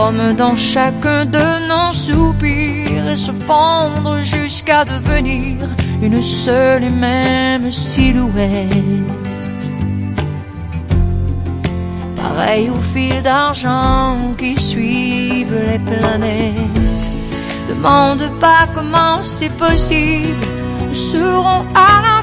comme dans chacun de nos soupirs, et se fondre jusqu'à devenir une seule et même silhouette. Pareil aux fils d'argent qui suivent les planètes. Demande pas comment c'est possible, nous serons à la